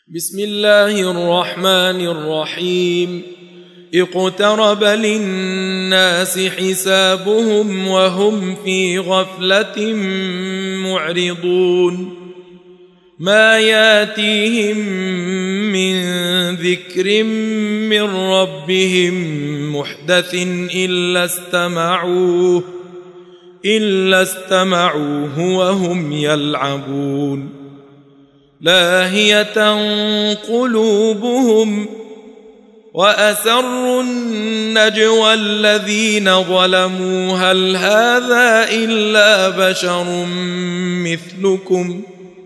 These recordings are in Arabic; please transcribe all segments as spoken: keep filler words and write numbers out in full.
بسم الله الرحمن الرحيم اقترب للناس حسابهم وهم في غفلة معرضون ما ياتيهم من ذكر من ربهم محدث إلا استمعوه إلا استمعوه وهم يلعبون لاهية قلوبهم وأسروا النجوى الذين ظلموا هل هذا إلا بشر مثلكم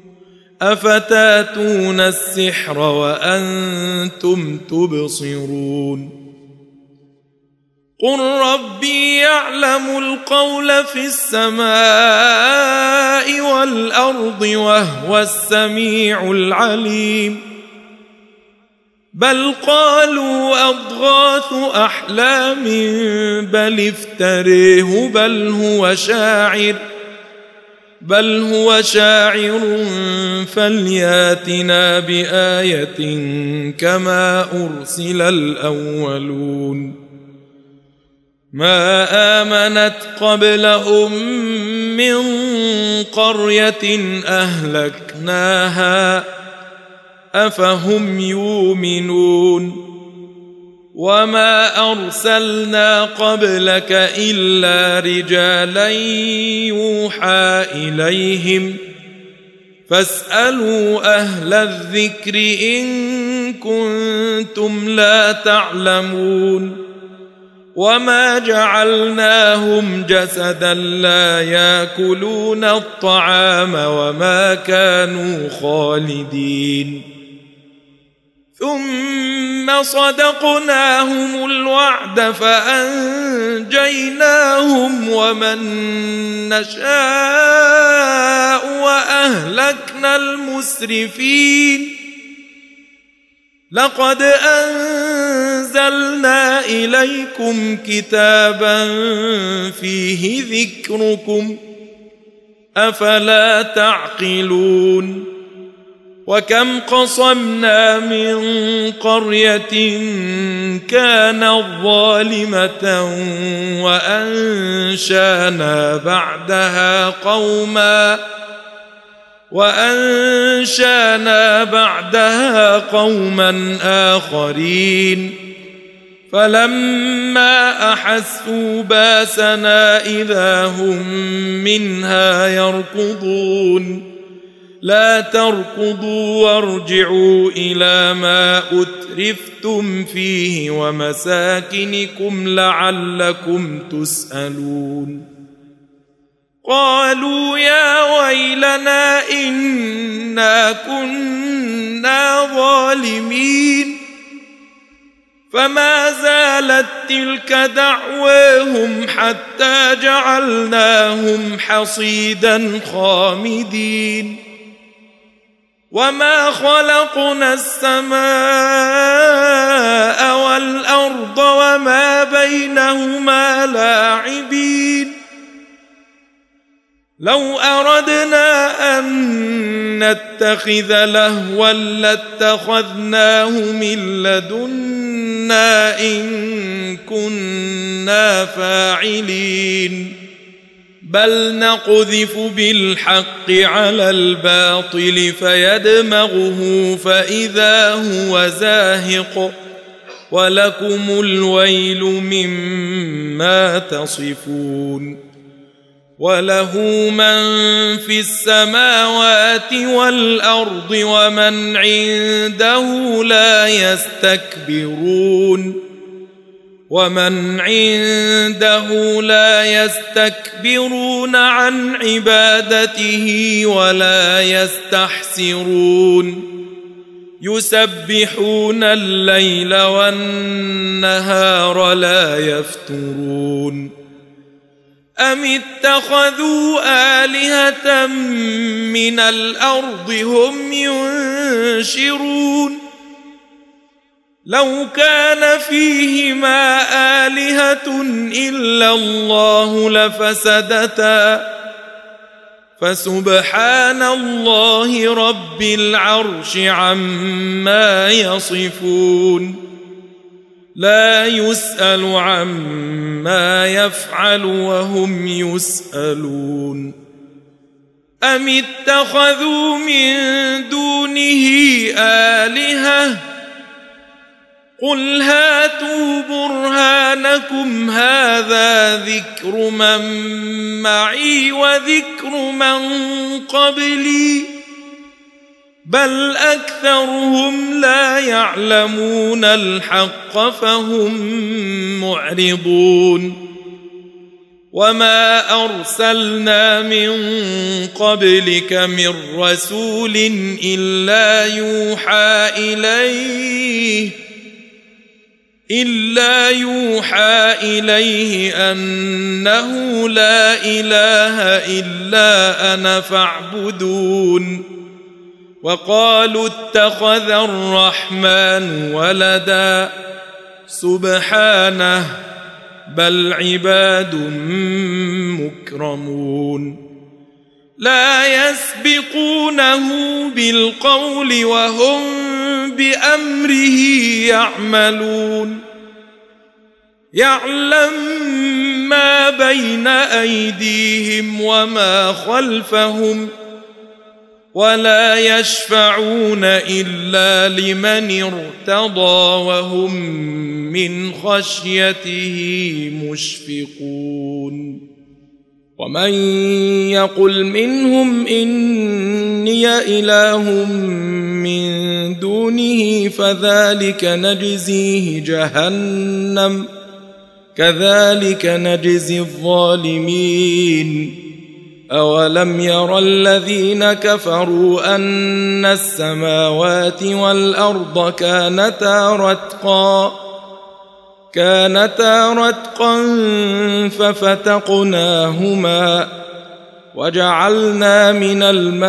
أفتاتون السحر وأنتم تبصرون قل ربي يعلم القول في السماء والأرض وهو السميع العليم بل قالوا أضغاث أحلام بل افتريه بل هو شاعر بل هو شاعر فلياتنا بآية كما أرسل الأولون ما آمنت قبلهم من قرية أهلكناها أفهم يؤمنون وما أرسلنا قبلك إلا رجالا يوحى إليهم فاسألوا أهل الذكر إن كنتم لا تعلمون وما جعلناهم جسدا لا يأكلون الطعام وما كانوا خالدين ثم صدقناهم الوعد فأنجيناهم ومن نشاء وأهلكنا المسرفين لقد أنزلنا إليكم كتابا فيه ذكركم أفلا تعقلون وكم قصمنا من قرية كانت ظالمة وأنشأنا بعدها قوما وأنشأنا بعدها قوما آخرين فلما أحسوا باسنا إذا هم منها يركضون لا تركضوا وارجعوا إلى ما أترفتم فيه ومساكنكم لعلكم تسألون قالوا يا ويلنا إنا كنا ظالمين فما زالت تلك دعواهم حتى جعلناهم حصيدا خامدين وما خلقنا السماء والأرض وما بينهما لاعبين لو أردنا أن نتخذ لهوا لاتخذناه من لدنا إن كنا فاعلين بل نقذف بالحق على الباطل فيدمغه فإذا هو زاهق ولكم الويل مما تصفون وله من في السماوات والأرض ومن عنده لا يستكبرون ومن عنده لا يستكبرون عن عبادته ولا يستحسرون يسبحون الليل والنهار لا يفترون أم اتخذوا آلهة من الأرض هم ينشرون لو كان فيهما آلهة إلا الله لفسدتا فسبحان الله رب العرش عما يصفون لا يسأل عما يفعل وهم يسألون أم اتخذوا من دونه آلهة قل هاتوا برهانكم هذا ذكر من معي وذكر من قبلي بل أكثرهم لا يعلمون الحق فهم معرضون وما أرسلنا من قبلك من رسول إلا يوحى إليه إلا يوحى إليه أنه لا إله إلا أنا فاعبدون وقالوا اتخذ الرحمن ولدا سبحانه بل عباد مكرمون لا يسبقونه بالقول وهم بأمره يعملون يعلم ما بين أيديهم وما خلفهم ولا يشفعون إلا لمن ارتضى وهم من خشيته مشفقون ومن يقل منهم إني إله من دونه فذلك نجزيه جهنم كذلك نجزي الظالمين أولم ير الذين كفروا أن السماوات والأرض كانتا رتقا كانتا رتقا ففتقناهما وجعلنا من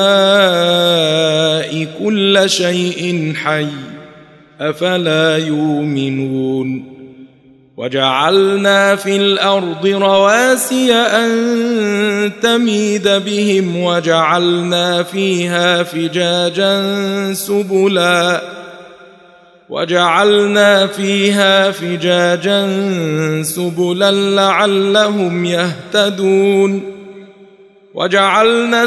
الماء كل شيء حي أفلا يؤمنون وجعلنا في الأرض رواسي أن تميد بهم وجعلنا فيها فجاجا سبلا وجعلنا فيها فجاجا سبلا لعلهم يهتدون وجعلنا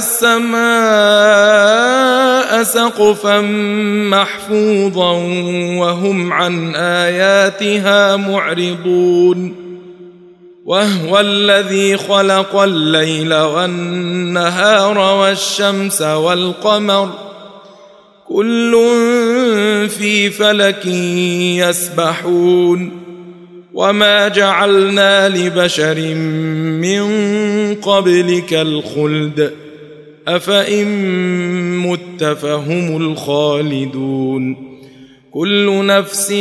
السماء سقفا محفوظا وهم عن آياتها معرضون وهو الذي خلق الليل والنهار والشمس والقمر كل في فلك يسبحون وما جعلنا لبشر من قبلك الخلد أفإن مت فهم الخالدون كل نفس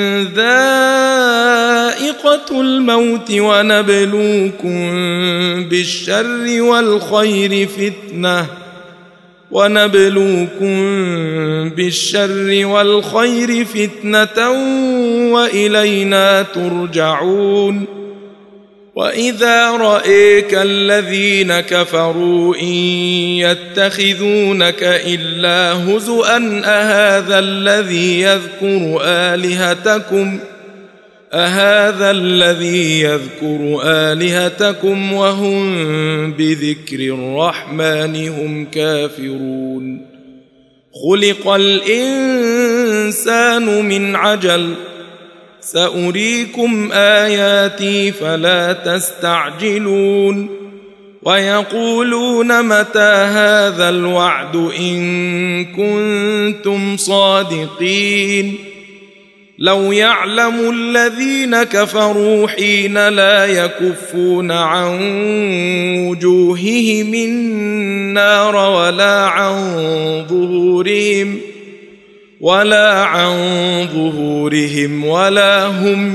ذائقة الموت ونبلوكم بالشر والخير فتنة ونبلوكم بالشر والخير فتنة وإلينا ترجعون وإذا رأيك الذين كفروا إن يتخذونك إلا هزؤا أهذا الذي يذكر آلهتكم أهذا الذي يذكر آلهتكم وهم بذكر الرحمن هم كافرون خلق الإنسان من عجل سأريكم آياتي فلا تستعجلون ويقولون متى هذا الوعد إن كنتم صادقين لو يعلم الذين كفروا حين لا يكفون عن وجوههم النار ولا عن ظهورهم ولا عن ظهورهم ولا هم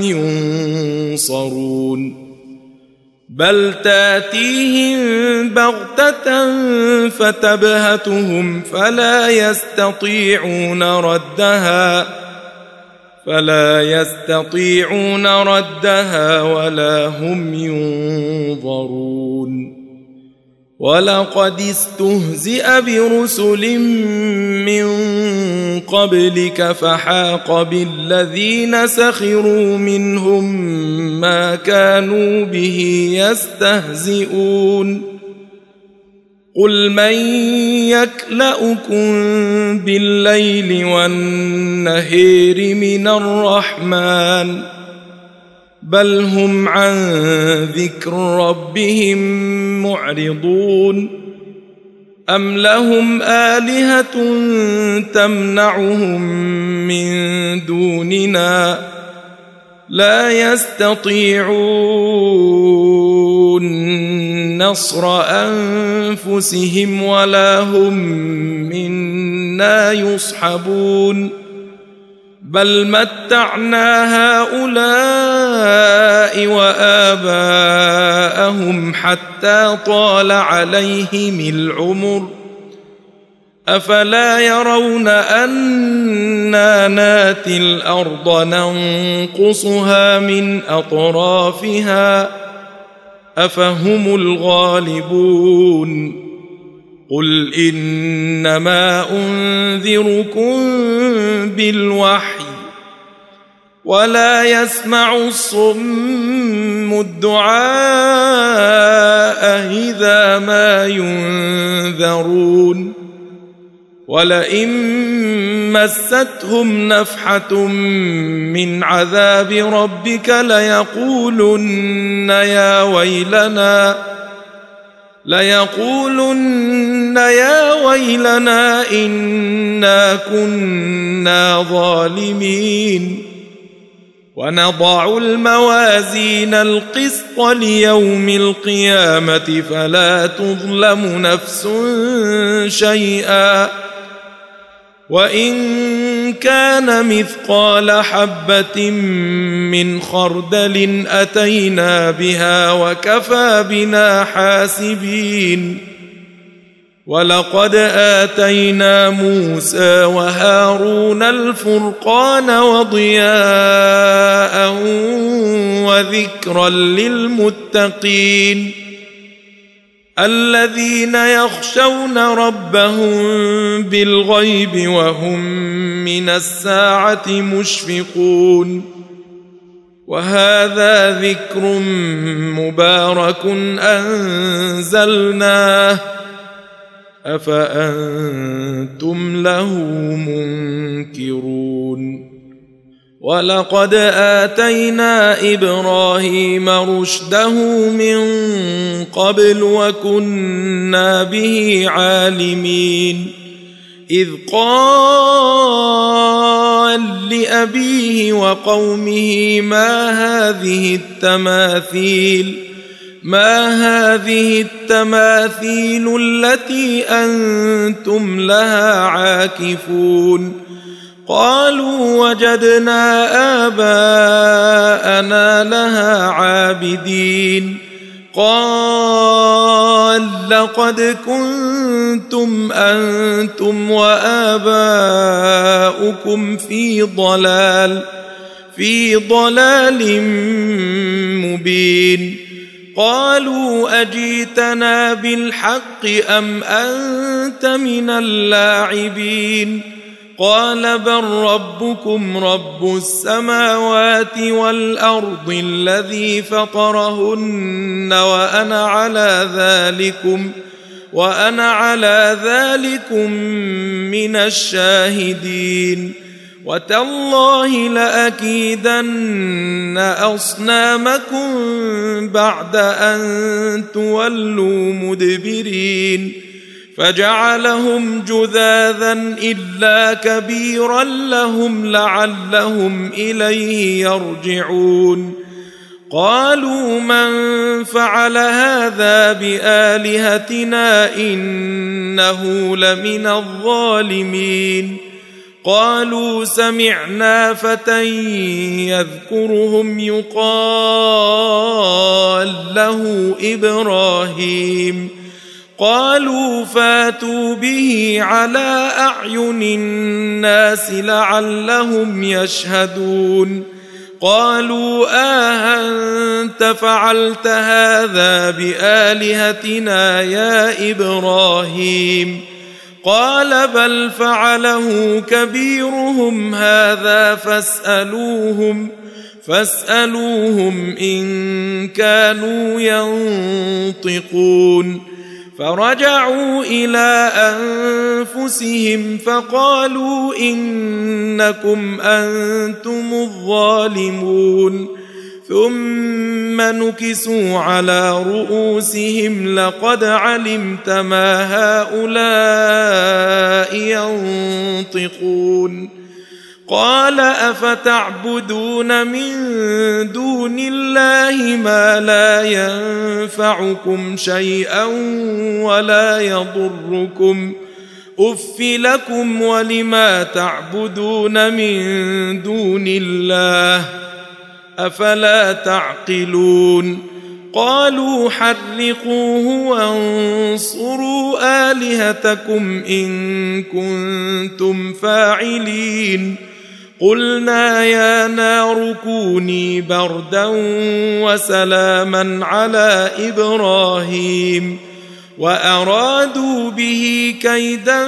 ينصرون بل تاتيهم بغتة فتبهتهم فلا يستطيعون ردها فلا يستطيعون ردها ولا هم ينظرون ولقد استهزئ برسل من قبلك فحاق بالذين سخروا منهم ما كانوا به يستهزئون قل من يكلؤكم بالليل والنهار من الرحمن بل هم عن ذكر ربهم معرضون أم لهم آلهة تمنعهم من دوننا لا يستطيعون نصر أنفسهم ولا هم منا يصحبون بل متعنا هؤلاء وآباءهم حتى طال عليهم العمر أفلا يرون أنا ناتي الأرض ننقصها من أطرافها أفهم الغالبون قل إنما أنذركم بالوحي ولا يسمع الصم الدعاء إذا ما ينذرون ولئن مستهم نفحة من عذاب ربك ليقولن يا ويلنا ليقولن يا ويلنا إنا كنا ظالمين ونضع الموازين القسط ليوم القيامة فلا تظلم نفس شيئا وإن كان مثقال حبة من خردل أتينا بها وكفى بنا حاسبين ولقد آتينا موسى وهارون الفرقان وضياء وذكرا للمتقين الذين يخشون ربهم بالغيب وهم من الساعة مشفقون وهذا ذكر مبارك أنزلناه أفأنتم له منكرون ولقد آتينا إبراهيم رشده من قبل وكنا به عالمين إذ قال لأبيه وقومه ما هذه التماثيل ما هذه التماثيل التي أنتم لها عاكفون قالوا وجدنا آباءنا لها عابدين قال لقد كنتم أنتم وآباؤكم في ضلال في ضلال مبين قالوا أجيتنا بالحق أم أنت من اللاعبين قال بل ربكم رب السماوات والأرض الذي فطرهن وأنا على ذلكم وأنا على ذلكم من الشاهدين وتالله لأكيدن أصنامكم بعد أن تولوا مدبرين فجعلهم جذاذا إلا كبيرا لهم لعلهم إليه يرجعون قالوا من فعل هذا بآلهتنا إنه لمن الظالمين قالوا سمعنا فتى يذكرهم يقال له إبراهيم قالوا فاتوا به على أعين الناس لعلهم يشهدون قالوا آهنت فعلت هذا بآلهتنا يا إبراهيم قال بل فعله كبيرهم هذا فاسألوهم فاسألوهم إن كانوا ينطقون فرجعوا إلى أنفسهم فقالوا إنكم أنتم الظالمون ثم نكسوا على رؤوسهم لقد علمت ما هؤلاء ينطقون قال أفتعبدون من دون الله ما لا ينفعكم شيئا ولا يضركم أف لكم ولما تعبدون من دون الله أفلا تعقلون قالوا حرقوه وانصروا آلهتكم إن كنتم فاعلين قلنا يا نار كوني بردا وسلاما على إبراهيم وأرادوا به كيدا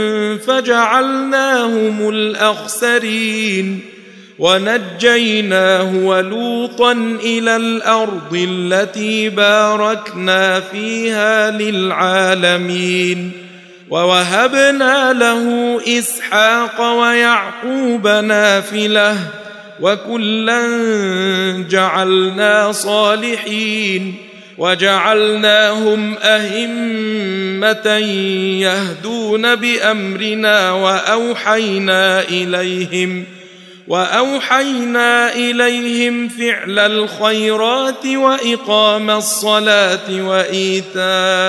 فجعلناهم الأخسرين ونجيناه ولوطا إلى الأرض التي باركنا فيها للعالمين ووهبنا له إسحاق ويعقوب نافلة وكلا جعلنا صالحين وجعلناهم أئمة يهدون بأمرنا وأوحينا إليهم وأوحينا إليهم فعل الخيرات وإقام الصلاة وإيتاء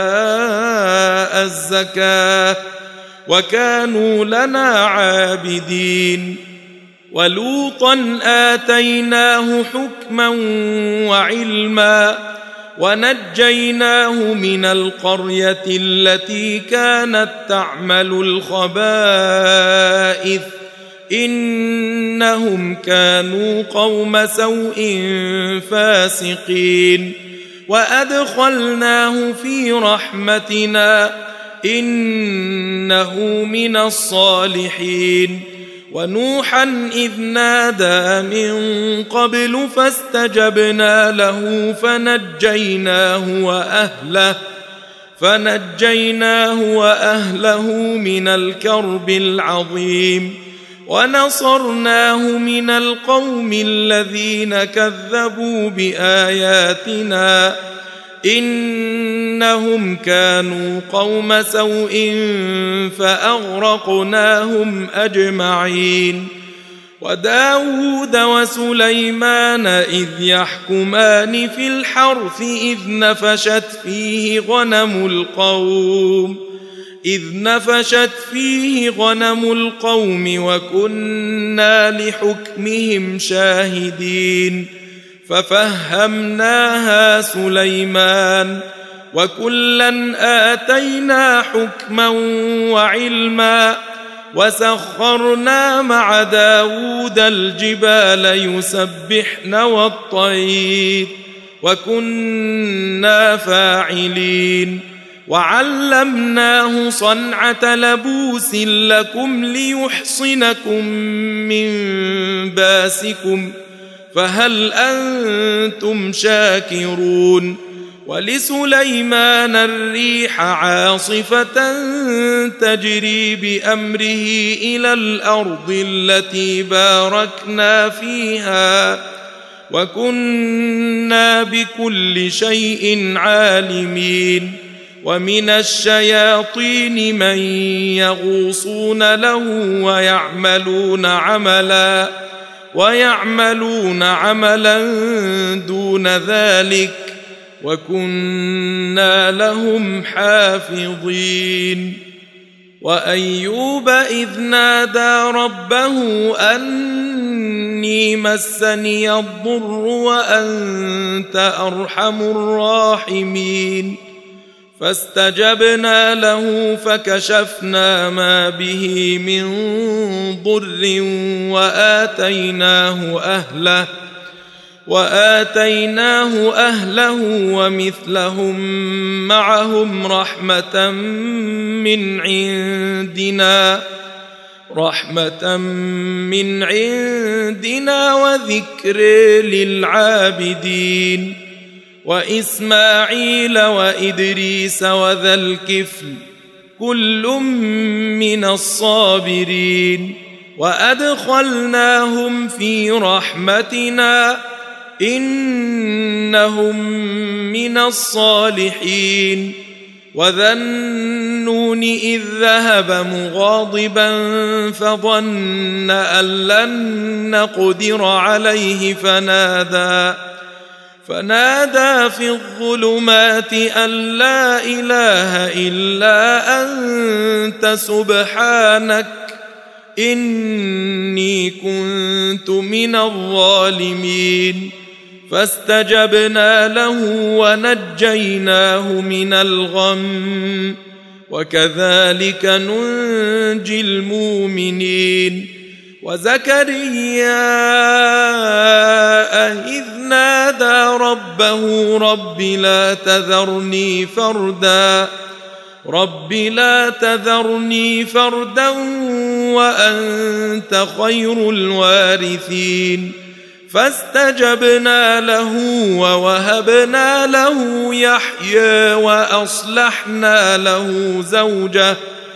الزكاة وكانوا لنا عابدين ولوطا آتيناه حكما وعلما ونجيناه من القرية التي كانت تعمل الخبائث إنهم كانوا قوم سوء فاسقين وأدخلناه في رحمتنا إنه من الصالحين ونوحا إذ نادى من قبل فاستجبنا له فنجيناه وأهله فنجيناه وأهله من الكرب العظيم ونصرناه من القوم الذين كذبوا بآياتنا إنهم كانوا قوم سوء فأغرقناهم أجمعين وداود وسليمان إذ يحكمان في الحرث إذ نفشت فيه غنم القوم إذ نفشت فيه غنم القوم وكنا لحكمهم شاهدين ففهمناها سليمان وكلا آتينا حكما وعلما وسخرنا مع داود الجبال يسبحن والطير وكنا فاعلين وعلمناه صنعة لبوس لكم ليحصنكم من باسكم فهل أنتم شاكرون ولسليمان الريح عاصفة تجري بأمره إلى الأرض التي باركنا فيها وكنا بكل شيء عالمين ومن الشياطين من يغوصون له ويعملون عملا ويعملون عملا دون ذلك وكنا لهم حافظين وأيوب إذ نادى ربه أني مسني الضر وأنت أرحم الراحمين فاستجبنا له فكشفنا ما به من ضر وآتيناه أهله وآتيناه أهله ومثلهم معهم رحمة من عندنا رحمة من عندنا وذكر للعابدين وإسماعيل وإدريس وذا الكفل كل من الصابرين وأدخلناهم في رحمتنا إنهم من الصالحين وذا النون إذ ذهب مغاضبا فظن أن لن نقدر عليه فنادى فنادى في الظلمات أن لا إله إلا أنت سبحانك إني كنت من الظالمين فاستجبنا له ونجيناه من الغم وكذلك ننجي المؤمنين وزكريا إذ نادى ربه رب لا تذرني فردا رب لا تذرني فردا وأنت خير الوارثين فاستجبنا له ووهبنا له يحيى وأصلحنا له زوجه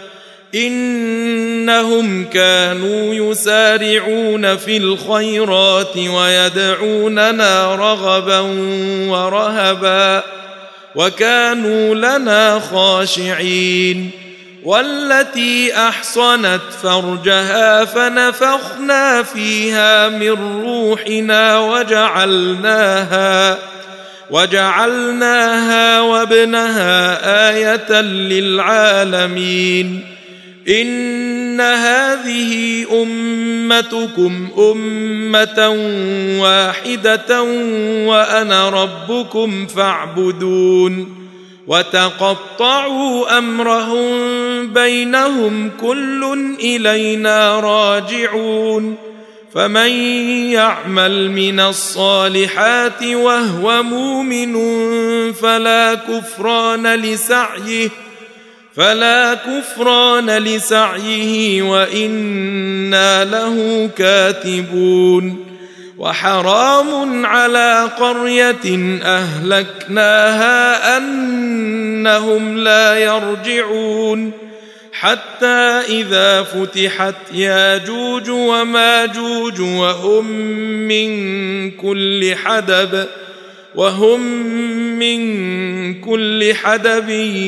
إنهم كانوا يسارعون في الخيرات ويدعوننا رغبا ورهبا وكانوا لنا خاشعين والتي أحصنت فرجها فنفخنا فيها من روحنا وجعلناها وجعلناها وابنها آية للعالمين إن هذه أمتكم أمة واحدة وأنا ربكم فاعبدون وتقطعوا أمرهم بينهم كل إلينا راجعون فمن يعمل من الصالحات وهو مؤمن فلا كفران لسعيه فلا كفران لسعيه وإنا له كاتبون وحرام على قرية أهلكناها أنهم لا يرجعون حتى إذا فتحت ياجوج وماجوج وهم من كل حدب وهم من كل حدب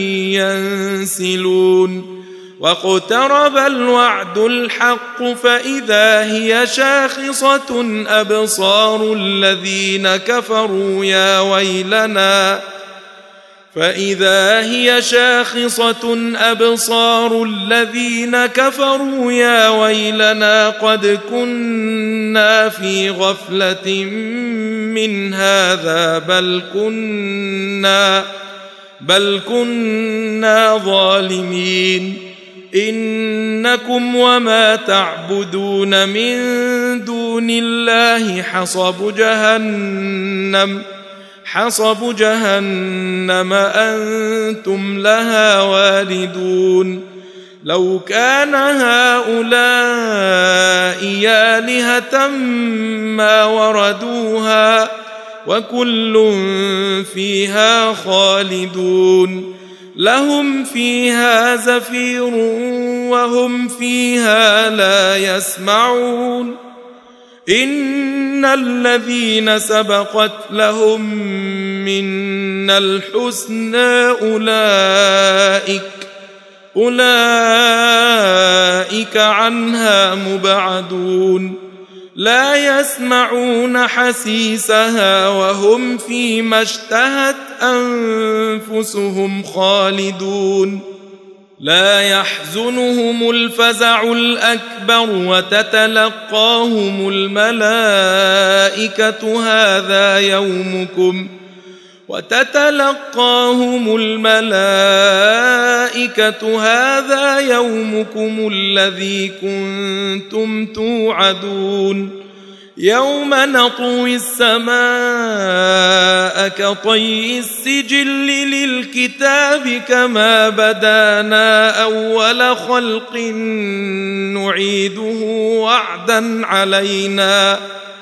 ينسلون واقترب الوعد الحق فإذا هي شاخصة أبصار الذين كفروا يا ويلنا فإذا هي شاخصة أبصار الذين كفروا يا ويلنا قد كنا في غفلة من هذا بل كنا بل كنا ظالمين إنكم وما تعبدون من دون الله حصب جهنم حصب جهنم أنتم لها واردون لو كان هؤلاء آلهة ما وردوها وكل فيها خالدون لهم فيها زفير وهم فيها لا يسمعون إن الذين سبقت لهم منا الحسنى أولئك أولئك عنها مبعدون لا يسمعون حسيسها وهم فيما اشتهت أنفسهم خالدون لا يحزنهم الفزع الأكبر وتتلقاهم الملائكة هذا يومكم وتتلقاهم الملائكة هذا يومكم الذي كنتم توعدون يوم نطوي السماء كطي السجل للكتاب كما بدانا أول خلق نعيده وعدا علينا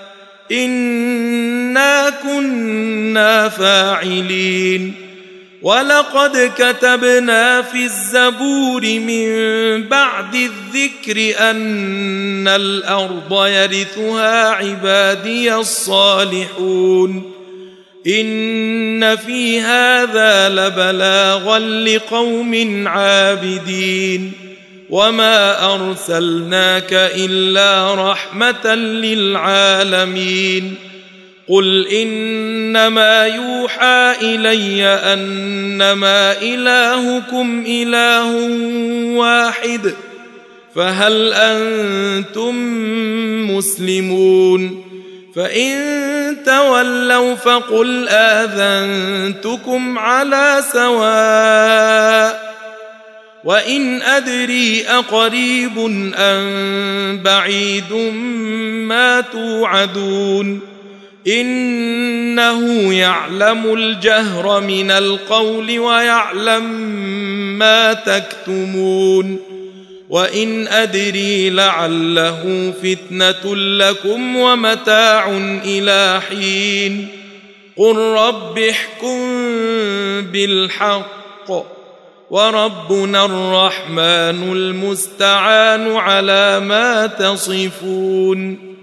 إنا كنا فاعلين ولقد كتبنا في الزبور من بعد الذكر أن الأرض يرثها عبادي الصالحون إن في هذا لبلاغا لقوم عابدين وما أرسلناك إلا رحمة للعالمين قل إنما يوحى إلي أنما إلهكم إله واحد فهل أنتم مسلمون فإن تولوا فقل آذنتكم على سواء وإن أدري أقريب أم بعيد ما توعدون إنه يعلم الجهر من القول ويعلم ما تكتمون وإن أدري لعله فتنة لكم ومتاع إلى حين قل رب احكم بالحق وربنا الرحمن المستعان على ما تصفون